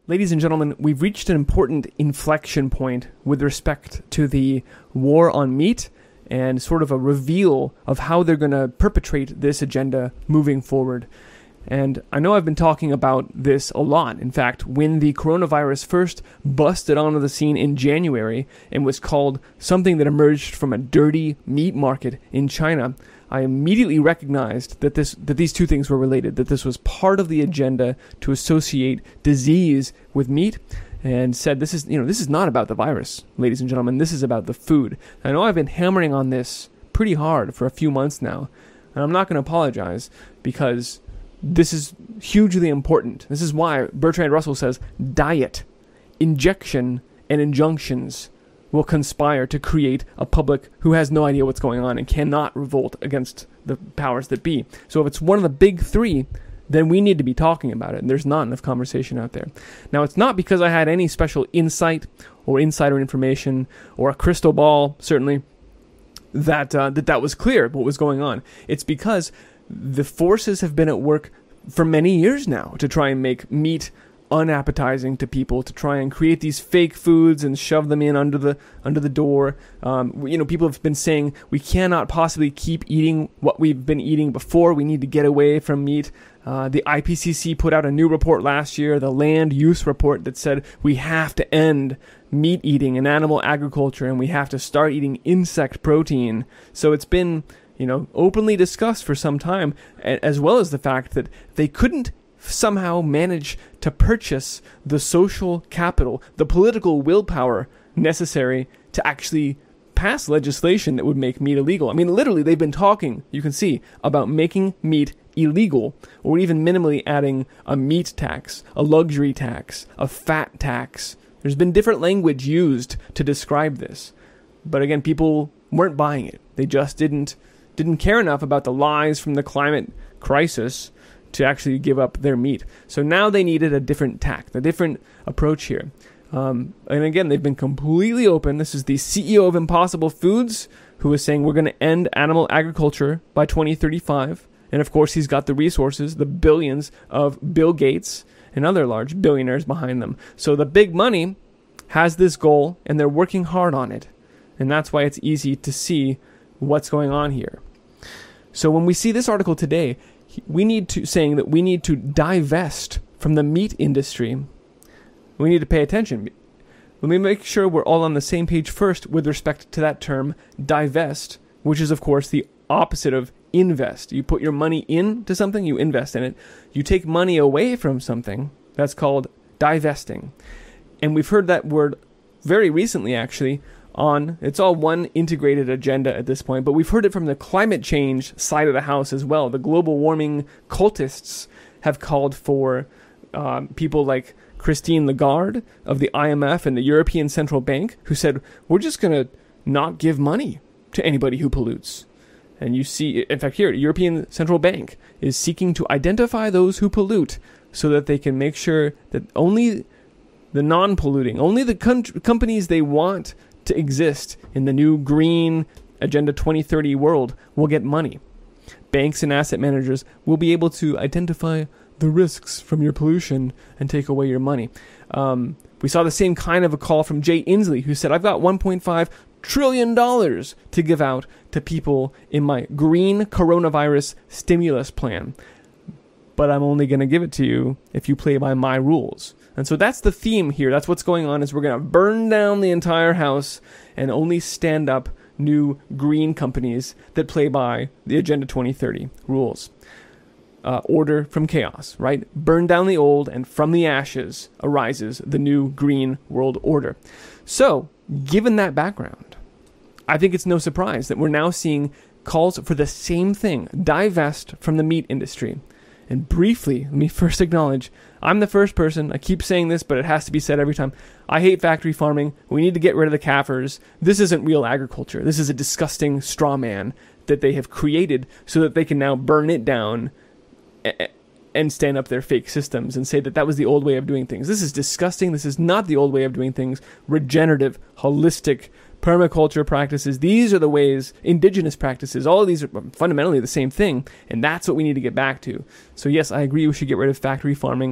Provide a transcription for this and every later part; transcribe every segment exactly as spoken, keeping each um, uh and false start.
Ladies and gentlemen, we've reached an important inflection point with respect to the war on meat and sort of a reveal of how they're going to perpetrate this agenda moving forward. And I know I've been talking about this a lot. In fact, when the coronavirus first busted onto the scene in January and was called something that emerged from a dirty meat market in China, I immediately recognized that this that these two things were related, that this was part of the agenda to associate disease with meat, and said this is, you know, this is not about the virus, ladies and gentlemen, this is about the food. I know I've been hammering on this pretty hard for a few months now, and I'm not going to apologize because this is hugely important. This is why Bertrand Russell says diet, injection, and injunctions will conspire to create a public who has no idea what's going on and cannot revolt against the powers that be. So if it's one of the big three, then we need to be talking about it, and there's not enough conversation out there. Now, it's not because I had any special insight or insider information or a crystal ball, certainly, that uh, that that was clear what was going on. It's because the forces have been at work for many years now to try and make meat unappetizing to people, to try and create these fake foods and shove them in under the under the door. Um, you know, people have been saying we cannot possibly keep eating what we've been eating before. We need to get away from meat. Uh, the I P C C put out a new report last year, the Land Use Report, that said we have to end meat eating and animal agriculture, and we have to start eating insect protein. So it's been, you know, openly discussed for some time, as well as the fact that they couldn't somehow manage to purchase the social capital, the political willpower necessary to actually pass legislation that would make meat illegal. I mean, literally, they've been talking, you can see, about making meat illegal, or even minimally adding a meat tax, a luxury tax, a fat tax. There's been different language used to describe this. But again, people weren't buying it. They just didn't didn't care enough about the lies from the climate crisis to actually give up their meat. So now they needed a different tack, a different approach here. Um, and again, they've been completely open. This is the C E O of Impossible Foods, who is saying we're going to end animal agriculture by twenty thirty-five. And of course, he's got the resources, the billions of Bill Gates and other large billionaires behind them. So the big money has this goal, and they're working hard on it. And that's why it's easy to see what's going on here. So when we see this article today, we need to, saying that we need to divest from the meat industry. We need to pay attention. Let me make sure we're all on the same page first with respect to that term, divest, which is, of course, the opposite of invest. You put your money into something, you invest in it. You take money away from something, that's called divesting. And we've heard that word very recently, actually, on, it's all one integrated agenda at this point, but we've heard it from the climate change side of the house as well. The global warming cultists have called for um, people like Christine Lagarde of the I M F and the European Central Bank, who said, we're just going to not give money to anybody who pollutes. And you see, in fact, here, the European Central Bank is seeking to identify those who pollute so that they can make sure that only the non-polluting, only the com- companies they want to exist in the new green Agenda twenty thirty world will get money. Banks and asset managers will be able to identify the risks from your pollution and take away your money. Um, we saw the same kind of a call from Jay Inslee, who said, I've got one point five trillion dollars to give out to people in my green coronavirus stimulus plan, but I'm only going to give it to you if you play by my rules. And so that's the theme here. That's what's going on, is we're going to burn down the entire house and only stand up new green companies that play by the Agenda twenty thirty rules. Uh, order from chaos, right? Burn down the old, and from the ashes arises the new green world order. So, given that background, I think it's no surprise that we're now seeing calls for the same thing, divest from the meat industry. And briefly, let me first acknowledge, I'm the first person, I keep saying this, but it has to be said every time. I hate factory farming. We need to get rid of the C A F Rs. This isn't real agriculture. This is a disgusting straw man that they have created so that they can now burn it down and stand up their fake systems and say that that was the old way of doing things. This is disgusting. This is not the old way of doing things. Regenerative, holistic, permaculture practices. These are the ways, indigenous practices, all of these are fundamentally the same thing, and that's what we need to get back to. So yes, I agree we should get rid of factory farming.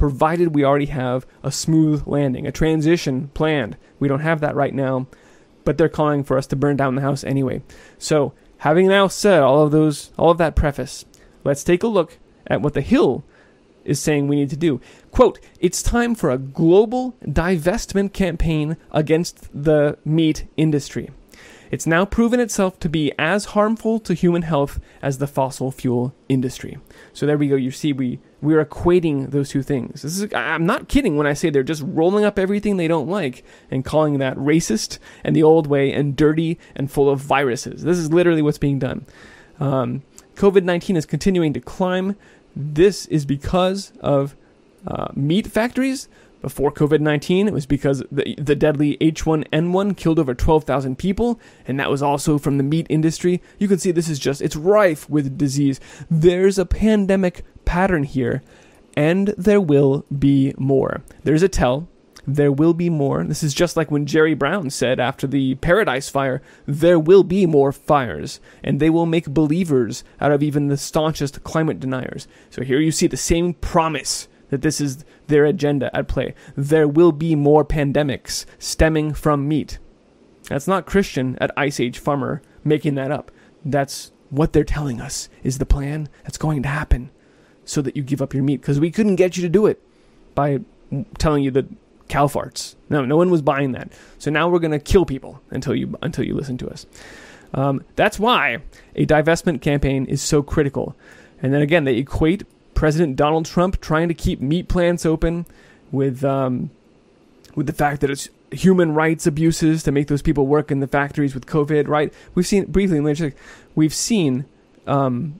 provided we already have a smooth landing, a transition planned. We don't have that right now, but they're calling for us to burn down the house anyway. So, having now said all of those, all of that preface, let's take a look at what the Hill is saying we need to do. Quote, "It's time for a global divestment campaign against the meat industry. It's now proven itself to be as harmful to human health as the fossil fuel industry." So there we go. You see, we, we're equating those two things. This is, I'm not kidding when I say they're just rolling up everything they don't like and calling that racist and the old way and dirty and full of viruses. This is literally what's being done. Um, covid nineteen is continuing to climb. This is because of uh, meat factories. Before covid nineteen, it was because the, the deadly H one N one killed over twelve thousand people, and that was also from the meat industry. You can see this is just, it's rife with disease. There's a pandemic pattern here, and there will be more. There's a tell. There will be more. This is just like when Jerry Brown said after the Paradise Fire, there will be more fires, and they will make believers out of even the staunchest climate deniers. So here you see the same promise that this is their agenda at play. There will be more pandemics stemming from meat. That's not Christian at Ice Age Farmer making that up. That's what they're telling us is the plan that's going to happen so that you give up your meat, because we couldn't get you to do it by telling you that cow farts. No, no one was buying that. So now we're going to kill people until you until you listen to us. Um, that's why a divestment campaign is so critical. And then again, they equate President Donald Trump trying to keep meat plants open with um, with the fact that it's human rights abuses to make those people work in the factories with COVID, right? We've seen, briefly, we've seen um,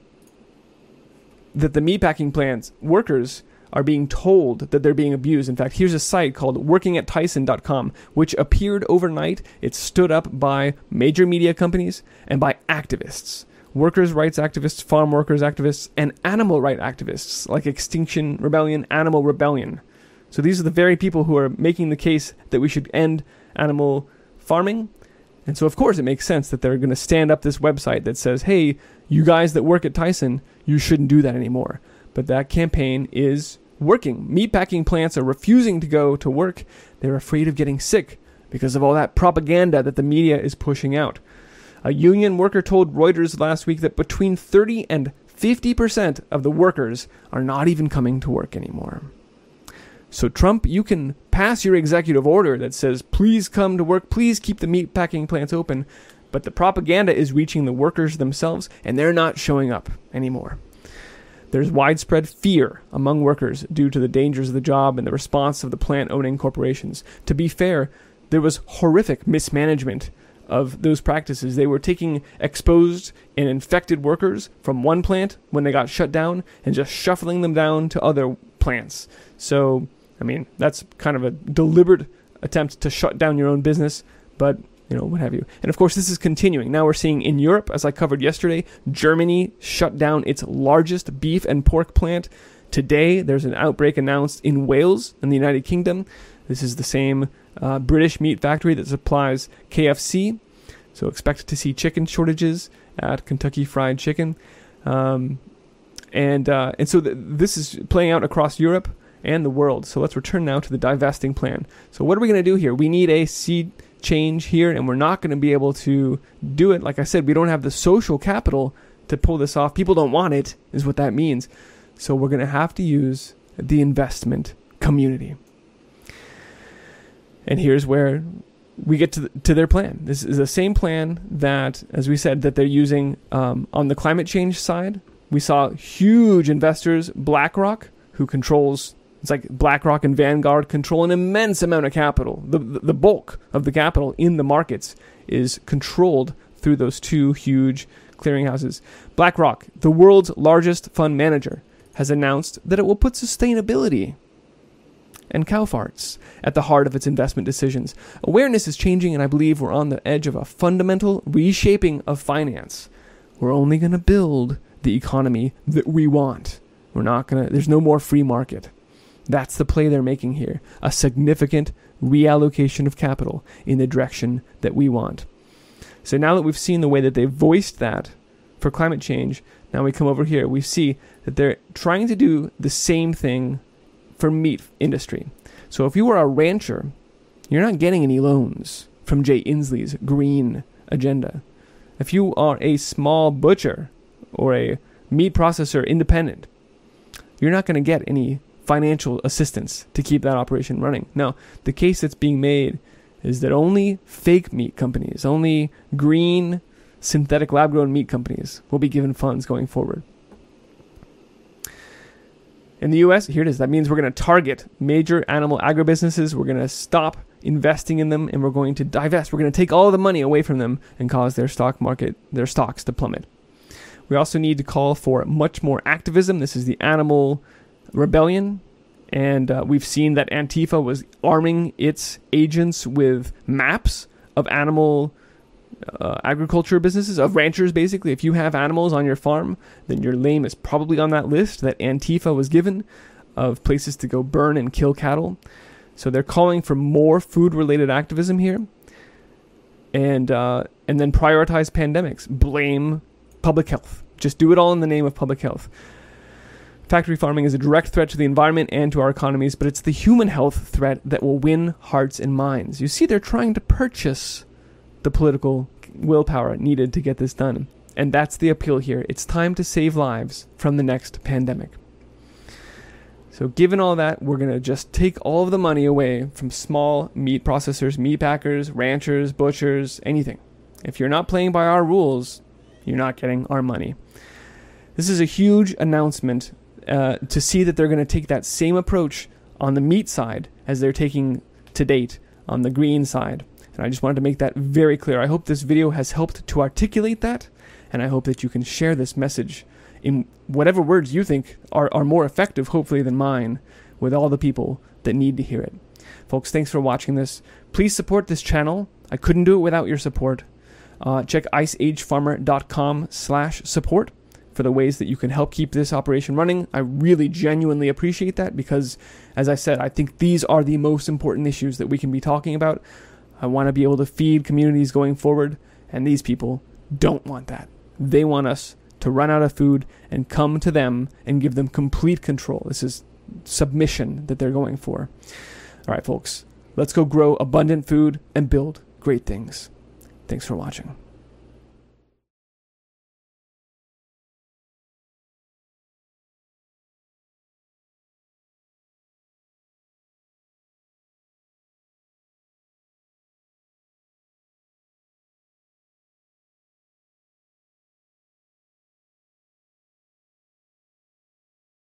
that the meatpacking plants workers are being told that they're being abused. In fact, here's a site called working at tyson dot com, which appeared overnight. It's stood up by major media companies and by activists. Workers' rights activists, farm workers activists, and animal rights activists like Extinction Rebellion, Animal Rebellion. So these are the very people who are making the case that we should end animal farming. And so, of course, it makes sense that they're going to stand up this website that says, hey, you guys that work at Tyson, you shouldn't do that anymore. But that campaign is working. Meatpacking plants are refusing to go to work. They're afraid of getting sick because of all that propaganda that the media is pushing out. A union worker told Reuters last week that between thirty and fifty percent of the workers are not even coming to work anymore. So Trump, you can pass your executive order that says, please come to work, please keep the meatpacking plants open, but the propaganda is reaching the workers themselves, and they're not showing up anymore. There's widespread fear among workers due to the dangers of the job and the response of the plant-owning corporations. To be fair, there was horrific mismanagement of those practices. They were taking exposed and infected workers from one plant when they got shut down and just shuffling them down to other plants. So, I mean, that's kind of a deliberate attempt to shut down your own business, but, you know, what have you. And of course, this is continuing. Now we're seeing in Europe, as I covered yesterday, Germany shut down its largest beef and pork plant. Today, there's an outbreak announced in Wales in the United Kingdom. This is the same uh, British meat factory that supplies K F C. So expect to see chicken shortages at Kentucky Fried Chicken. Um, and uh, and so th- this is playing out across Europe and the world. So let's return now to the divesting plan. So what are we going to do here? We need a sea change here, and we're not going to be able to do it. Like I said, we don't have the social capital to pull this off. People don't want it, is what that means. So we're going to have to use the investment community. And here's where we get to the, to their plan. This is the same plan that, as we said, that they're using um, on the climate change side. We saw huge investors, BlackRock, who controls, it's like BlackRock and Vanguard control an immense amount of capital. The, the, the bulk of the capital in the markets is controlled through those two huge clearinghouses. BlackRock, the world's largest fund manager, has announced that it will put sustainability and cow farts at the heart of its investment decisions. Awareness is changing, and I believe we're on the edge of a fundamental reshaping of finance. We're only going to build the economy that we want. We're not going to, there's no more free market. That's the play they're making here. A significant reallocation of capital in the direction that we want. So now that we've seen the way that they've voiced that for climate change, now we come over here. We see that they're trying to do the same thing for meat industry. So if you are a rancher, you're not getting any loans from Jay Inslee's green agenda. If you are a small butcher or a meat processor independent, you're not going to get any financial assistance to keep that operation running. Now, the case that's being made is that only fake meat companies, only green, synthetic lab-grown meat companies will be given funds going forward. In the U S, here it is. That means we're going to target major animal agribusinesses. We're going to stop investing in them, and we're going to divest. We're going to take all the money away from them and cause their stock market, their stocks to plummet. We also need to call for much more activism. This is the animal rebellion, and uh, we've seen that Antifa was arming its agents with maps of animal uh, agriculture businesses, of ranchers basically. If you have animals on your farm, then your name is probably on that list that Antifa was given of places to go burn and kill cattle. So they're calling for more food-related activism here, and uh, and then prioritize pandemics, blame public health. Just do it all in the name of public health. Factory farming is a direct threat to the environment and to our economies, but it's the human health threat that will win hearts and minds. You see, they're trying to purchase the political willpower needed to get this done. And that's the appeal here. It's time to save lives from the next pandemic. So given all that, we're going to just take all of the money away from small meat processors, meat packers, ranchers, butchers, anything. If you're not playing by our rules, you're not getting our money. This is a huge announcement uh, to see that they're going to take that same approach on the meat side as they're taking to date on the green side. And I just wanted to make that very clear. I hope this video has helped to articulate that, and I hope that you can share this message in whatever words you think are, are more effective, hopefully, than mine, with all the people that need to hear it. Folks, thanks for watching this. Please support this channel. I couldn't do it without your support. Uh, check iceagefarmer.com slash support for the ways that you can help keep this operation running. I really genuinely appreciate that because, as I said, I think these are the most important issues that we can be talking about. I want to be able to feed communities going forward, and these people don't want that. They want us to run out of food and come to them and give them complete control. This is submission that they're going for. All right, folks, let's go grow abundant food and build great things. Thanks for watching.